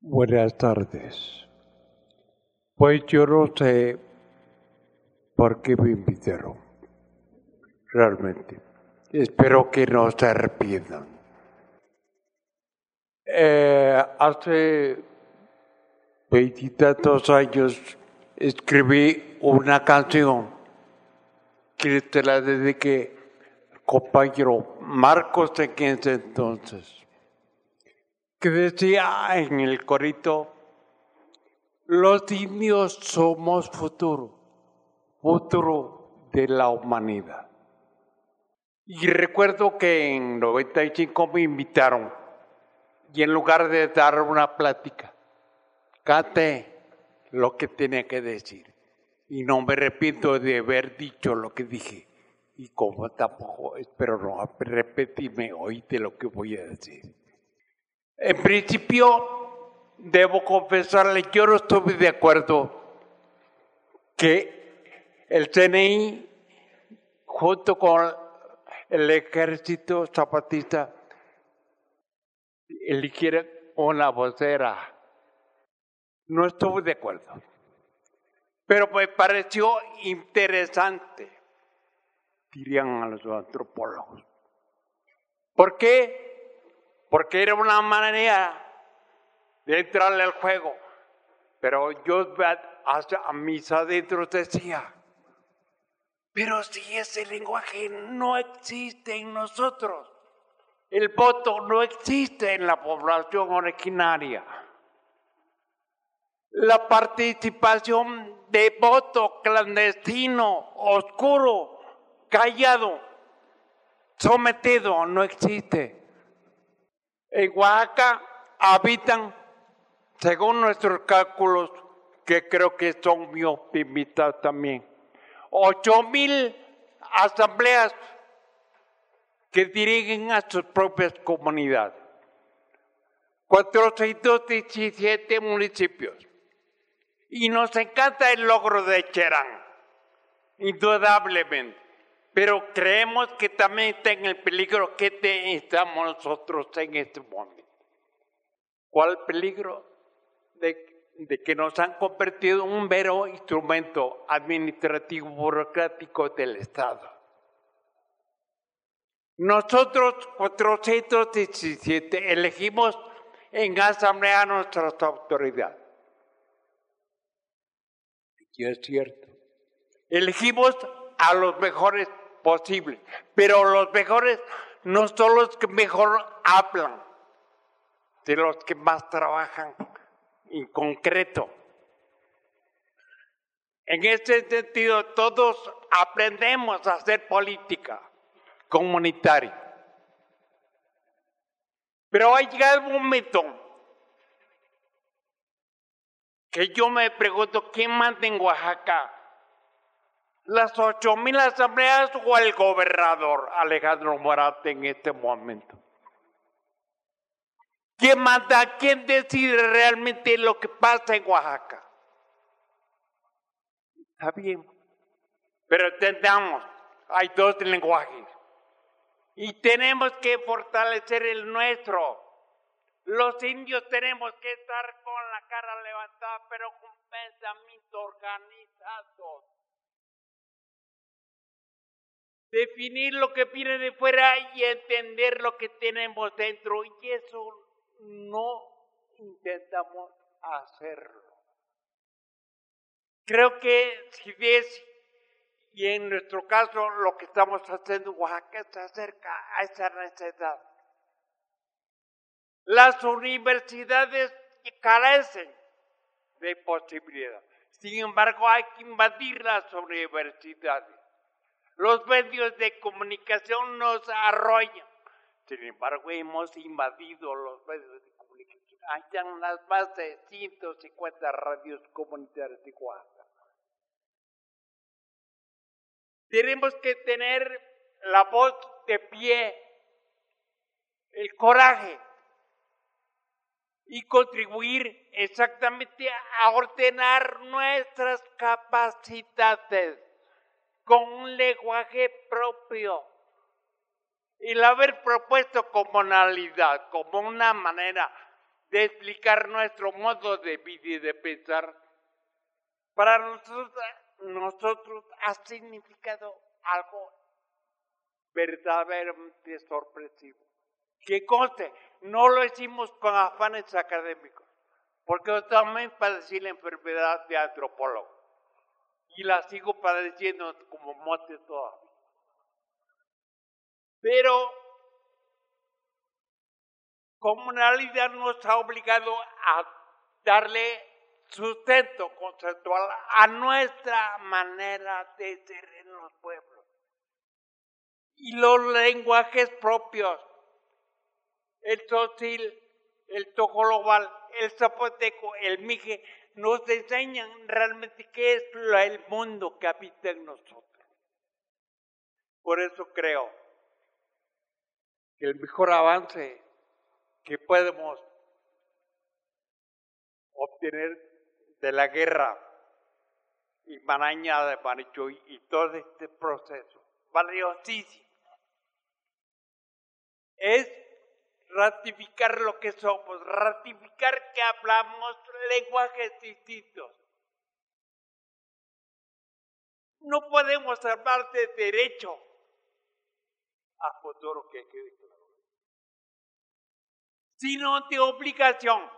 Buenas tardes. Pues yo no sé por qué me invitaron, realmente. Espero que no se arrepientan. Hace 20 años escribí una canción que te la dediqué al compañero Marcos en ese entonces, que decía en el corito: los indios somos futuro de la humanidad. Y recuerdo que en 95 me invitaron y en lugar de dar una plática, canté lo que tenía que decir. Y no me arrepiento de haber dicho lo que dije. Y como tampoco espero no repetirme hoy de lo que voy a decir. En principio, debo confesarle, yo no estuve de acuerdo que el CNI, junto con el Ejército Zapatista, eligiera una vocera. No estuve de acuerdo. Pero me pareció interesante, dirían a los antropólogos. ¿Por qué? Porque era una manera de entrarle al juego. Pero yo a mis adentros decía: pero si ese lenguaje no existe en nosotros, el voto no existe en la población originaria. La participación de voto clandestino, oscuro, callado, sometido, no existe. En Oaxaca habitan, según nuestros cálculos, que creo que son muy optimistas también, 8,000 asambleas que dirigen a sus propias comunidades, 417 municipios. Y nos encanta el logro de Cherán, indudablemente, pero creemos que también está en el peligro que estamos nosotros en este momento. ¿Cuál peligro? De que nos han convertido en un mero instrumento administrativo burocrático del Estado. Nosotros, 417, elegimos en asamblea a nuestras autoridades. Y es cierto. Elegimos a los mejores posibles, pero los mejores no son los que mejor hablan, de los que más trabajan en concreto. En este sentido, todos aprendemos a hacer política comunitaria. Pero ha llegado un momento que yo me pregunto: ¿quién manda en Oaxaca? ¿Las 8,000 asambleas o el gobernador Alejandro Morate en este momento? ¿Quién manda? ¿Quién decide realmente lo que pasa en Oaxaca? Está bien, pero entendamos, hay dos lenguajes y tenemos que fortalecer el nuestro. Los indios tenemos que estar con la cara levantada, pero con pensamiento organizado. Definir lo que viene de fuera y entender lo que tenemos dentro, y eso no intentamos hacerlo. Creo que si ves, y en nuestro caso lo que estamos haciendo en Oaxaca se acerca a esa necesidad. Las universidades carecen de posibilidades. Sin embargo, hay que invadir las universidades. Los medios de comunicación nos arrollan. Sin embargo, hemos invadido los medios de comunicación. Hay las más de 150 radios comunitarias de Oaxaca. Tenemos que tener la voz de pie, el coraje, y contribuir exactamente a ordenar nuestras capacidades con un lenguaje propio. El haber propuesto comunalidad como una manera de explicar nuestro modo de vida y de pensar, para nosotros ha significado algo verdaderamente sorpresivo. Que conste, no lo hicimos con afanes académicos, porque yo también padecí la enfermedad de antropólogo y la sigo padeciendo como mote todavía. Pero comunalidad nos ha obligado a darle sustento conceptual a nuestra manera de ser en los pueblos. Y los lenguajes propios, el tzotsil, el tojolobal, el zapoteco, el mije, nos enseñan realmente qué es el mundo que habita en nosotros. Por eso creo que el mejor avance que podemos obtener de la guerra y maraña de Marichuy y todo este proceso valiosísimo es ratificar lo que somos, ratificar que hablamos lenguajes distintos. No podemos hablar de derecho a futuro, que quede claro, sino de obligación.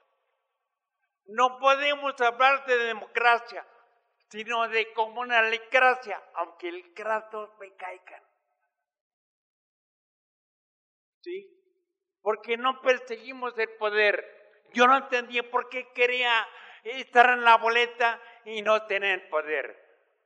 No podemos hablar de democracia, sino de comunalcracia, aunque el kratos me caigan. ¿Sí? Porque no perseguimos el poder. Yo no entendía por qué quería estar en la boleta y no tener poder.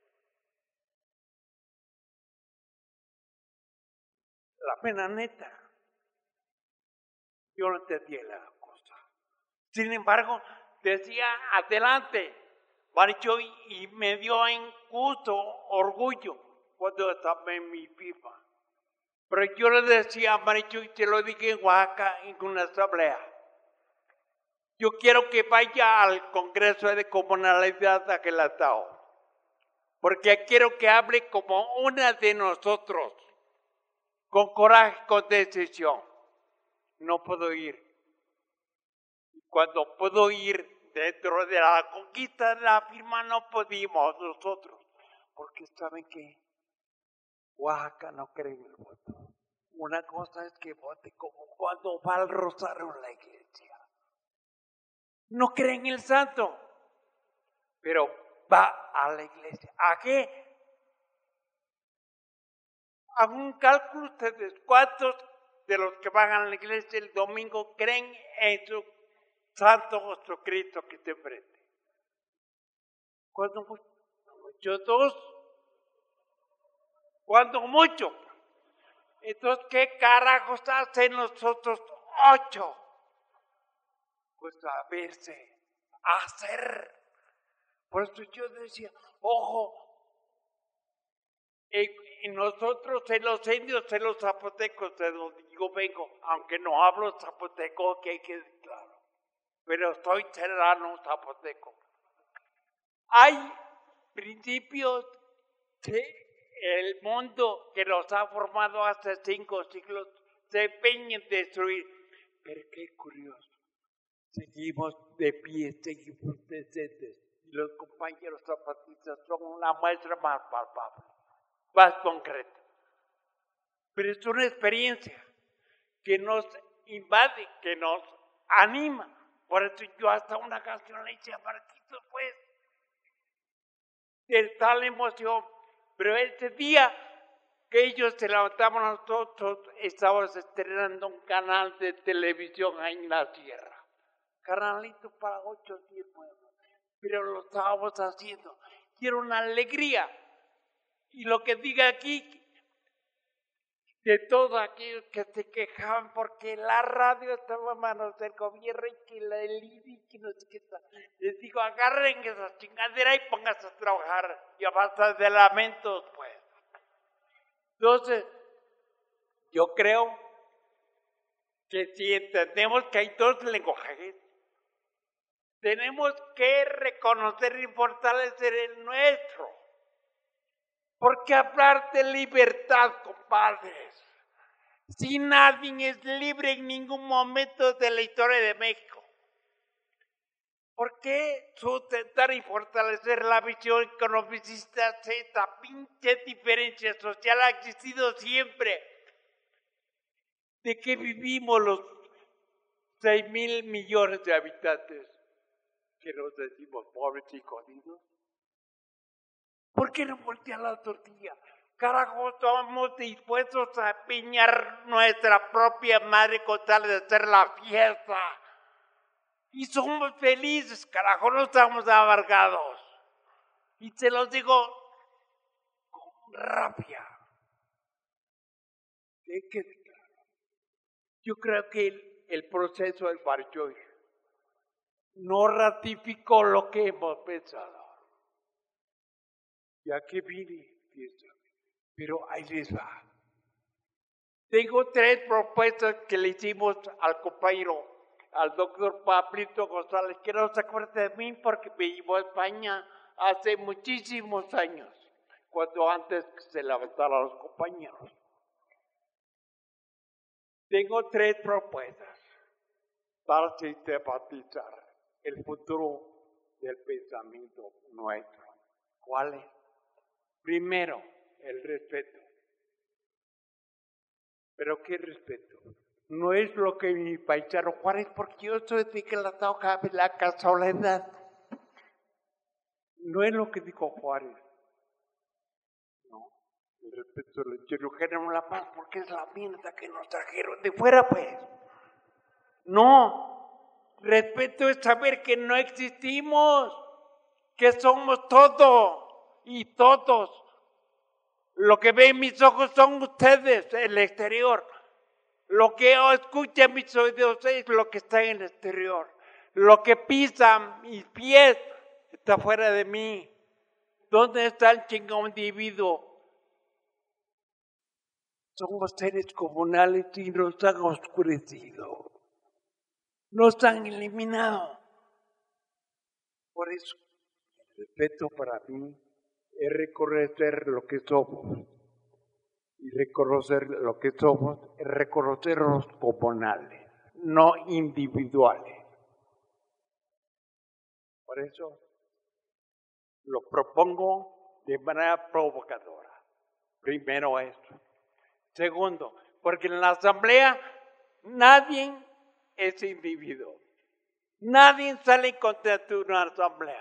La pena neta. Yo no entendía la cosa. Sin embargo, decía adelante, Marichuy, y me dio en gusto, orgullo, cuando estaba en mi pipa. Pero yo le decía a Marichuy, te lo dije en Oaxaca, en una asamblea. Yo quiero que vaya al Congreso de Comunalidad de Aquelatao, porque quiero que hable como una de nosotros, con coraje, con decisión. No puedo ir. Cuando puedo ir dentro de la conquista de la firma, no pudimos nosotros, porque saben que Oaxaca no cree en el voto. Una cosa es que vote como cuando va al rosario en la iglesia. No cree en el santo, pero va a la iglesia. ¿A qué? Hagan un cálculo ustedes, ¿cuántos de los que van a la iglesia el domingo creen en su santo nuestro Cristo que te enfrente? ¿Cuándo mucho? Dos. ¿Cuándo mucho? Entonces, ¿qué carajos hacen nosotros 8? Pues a verse, a hacer. Por eso yo decía, ojo, nosotros en los indios, en los zapotecos, de donde yo vengo, aunque no hablo zapoteco, que hay que decir claro, pero soy serrano zapoteco. Hay principios del mundo que nos ha formado hace 5 siglos, se empeñan en destruir. Pero qué curioso, seguimos de pie, seguimos decentes. Y los compañeros zapatistas son la muestra más palpable, más concreta. Pero es una experiencia que nos invade, que nos anima. Por eso yo hasta una canción le hice a Marquitos, pues, de tal emoción. Pero ese día que ellos se levantaban, nosotros estábamos estrenando un canal de televisión ahí en la sierra. Canalito para 8 o 10 pueblos. Pero lo estábamos haciendo. Y era una alegría. Y lo que diga aquí, de todos aquellos que se quejaban porque la radio estaba en manos del gobierno y que el IBI, que no sé qué está. Les digo, agarren esa chingadera y pónganse a trabajar y a base de lamentos, pues. Entonces, yo creo que si entendemos que hay 2 lenguajes, tenemos que reconocer y fortalecer el nuestro. Porque hablar de libertad, compadres, si nadie es libre en ningún momento de la historia de México. ¿Por qué sustentar y fortalecer la visión economicista si esta pinche diferencia social ha existido siempre? ¿De qué vivimos los 6,000 millones de habitantes que nos decimos pobres y jodidos? ¿Por qué no voltear la tortilla? Carajo, estamos dispuestos a empeñar nuestra propia madre con tal de hacer la fiesta. Y somos felices, carajo, no estamos amargados. Y se los digo con rabia. Yo creo que el proceso del Barjoy no ratificó lo que hemos pensado. Ya que vine, pero ahí les va. Tengo 3 propuestas que le hicimos al compañero, al doctor Pablito González, que no se acuerda de mí porque me llevó a España hace muchísimos años, cuando antes que se levantaran los compañeros. Tengo 3 propuestas para sistematizar el futuro del pensamiento nuestro. ¿Cuáles? Primero, el respeto. ¿Pero qué respeto? No es lo que mi paisano Juárez, porque yo soy de que la toca la casualidad. No es lo que dijo Juárez. No, el respeto le introdujeron la paz porque es la mierda que nos trajeron de fuera, pues. No, respeto es saber que no existimos, que somos todo y todos. Lo que ven mis ojos son ustedes, el exterior. Lo que escuchan mis oídos es lo que está en el exterior. Lo que pisan mis pies está fuera de mí. ¿Dónde está el chingón individuo? Somos seres comunales y nos han oscurecido. Nos han eliminado. Por eso, el respeto para mí es reconocer lo que somos. Y reconocer lo que somos es reconocernos comunales, no individuales. Por eso lo propongo de manera provocadora. Primero esto. Segundo, porque en la asamblea nadie es individuo. Nadie sale contento de una asamblea.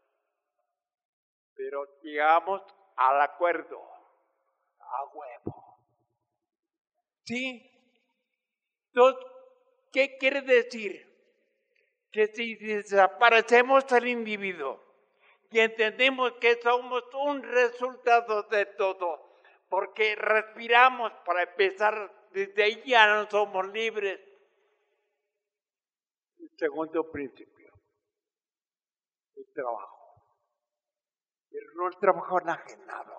Pero llegamos al acuerdo. A huevo. ¿Sí? Entonces, ¿qué quiere decir? Que si desaparecemos al individuo y entendemos que somos un resultado de todo, porque respiramos para empezar, desde ahí ya no somos libres. El segundo principio, el trabajo. Pero no el trabajo enajenado.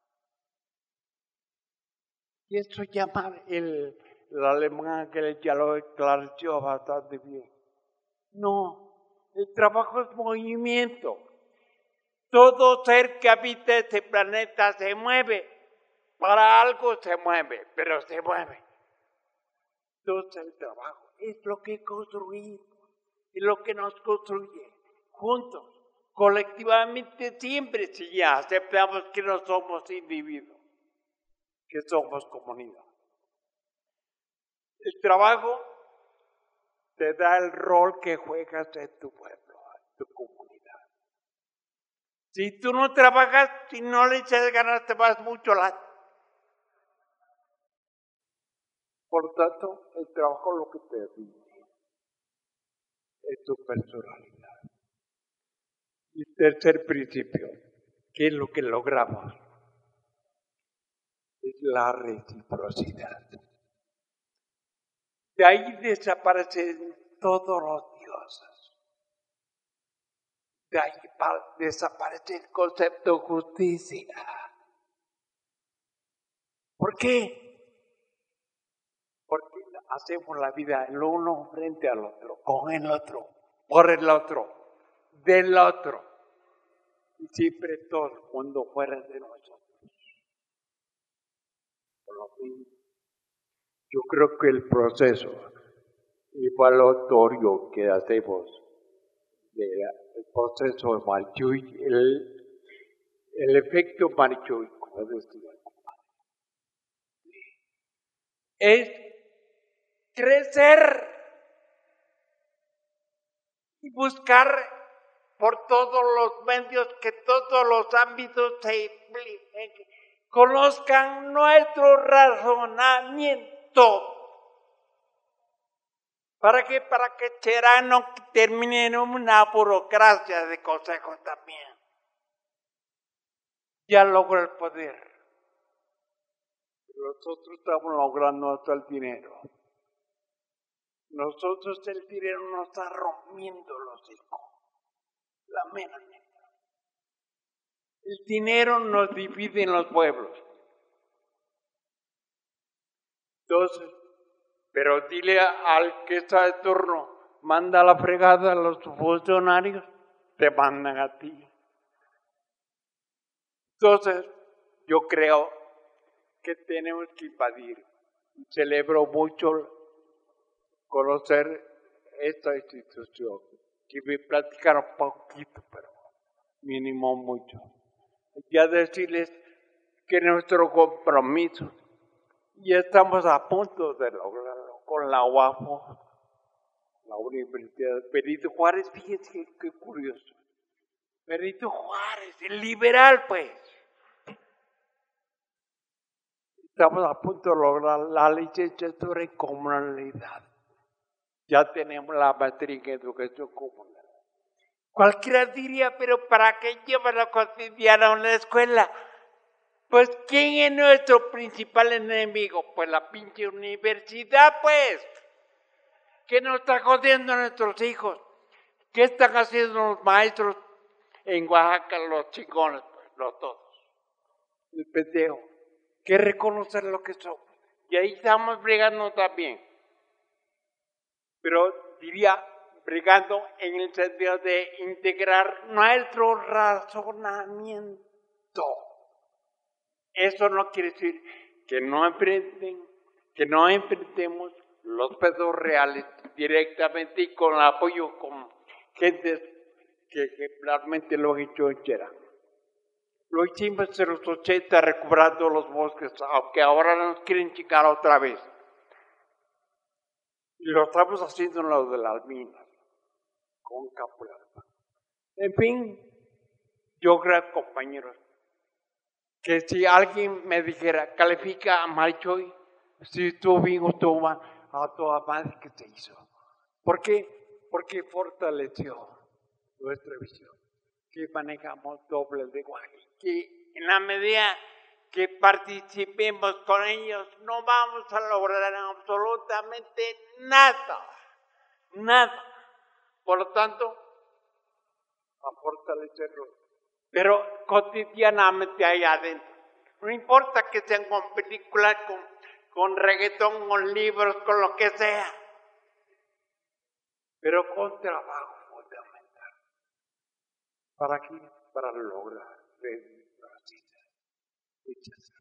Y eso llama el alemán que ya lo esclareció bastante bien. No, el trabajo es movimiento. Todo ser que habita este planeta se mueve. Para algo se mueve, pero se mueve. Entonces el trabajo es lo que construimos, es lo que nos construye juntos, colectivamente, siempre, si ya aceptamos que no somos individuos, que somos comunidad. El trabajo te da el rol que juegas en tu pueblo, en tu comunidad. Si tú no trabajas, si no le echas ganas, te vas mucho la... Por tanto, el trabajo lo que te define es tu personalidad. Y tercer principio, ¿qué es lo que logramos? Es la reciprocidad. De ahí desaparecen todos los dioses. De ahí desaparece el concepto de justicia. ¿Por qué? Porque hacemos la vida el uno frente al otro, con el otro, por el otro, del otro. Y siempre todo el mundo fuera de nosotros. Por lo mismo, yo creo que el proceso evaluatorio que hacemos del proceso de Marichuy, el efecto Marichuy, como decía el compadre, es crecer y buscar por todos los medios que todos los ámbitos se impliquen, conozcan nuestro razonamiento. ¿Para qué? Para que Cherán no termine en una burocracia de consejos también. Ya logró el poder. Nosotros estamos logrando hasta el dinero. Nosotros el dinero nos está rompiendo los hijos. La mera neta. El dinero nos divide en los pueblos. Entonces, pero dile al que está de turno, manda a la fregada a los funcionarios, te mandan a ti. Entonces, yo creo que tenemos que invadir. Celebro mucho conocer esta institución, que me platicaron poquito, pero mínimo mucho. Ya decirles que nuestro compromiso, y estamos a punto de lograrlo con la UAFO, la Universidad de Benito Juárez. Fíjense qué curioso. Benito Juárez, el liberal, pues. Estamos a punto de lograr la licenciatura en comunalidad. Ya tenemos la maestría en educación comunal. Cualquiera diría, pero ¿para qué lleva lo cotidiano a la escuela? Pues, ¿quién es nuestro principal enemigo? Pues la pinche universidad, pues. ¿Qué nos está jodiendo a nuestros hijos? ¿Qué están haciendo los maestros en Oaxaca, los chingones, pues, los todos? El pendejo. Que reconocer lo que somos. Y ahí estamos brigando también. Pero diría, brigando en el sentido de integrar nuestro razonamiento. Eso no quiere decir que no enfrentemos los pedos reales directamente y con apoyo con gentes que ejemplarmente lo han hecho en Cherán. Lo hicimos en los 80 recuperando los bosques, aunque ahora nos quieren chingar otra vez. Y lo estamos haciendo en lo de las minas, con Capulapa. En fin, yo creo, compañeros, que si alguien me dijera, califica a Marichuy, si estuvo bien o estuvo mal, a toda madre que se hizo. ¿Por qué? Porque fortaleció nuestra visión, que manejamos doble lenguaje, que en la medida que participemos con ellos no vamos a lograr absolutamente nada. Por lo tanto, a fortalecerlo, pero cotidianamente ahí adentro. No importa que sean con películas, con reggaetón, con libros, con lo que sea, pero con trabajo fundamental. ¿Para qué? Para lograr nuestras citas. Muchas gracias.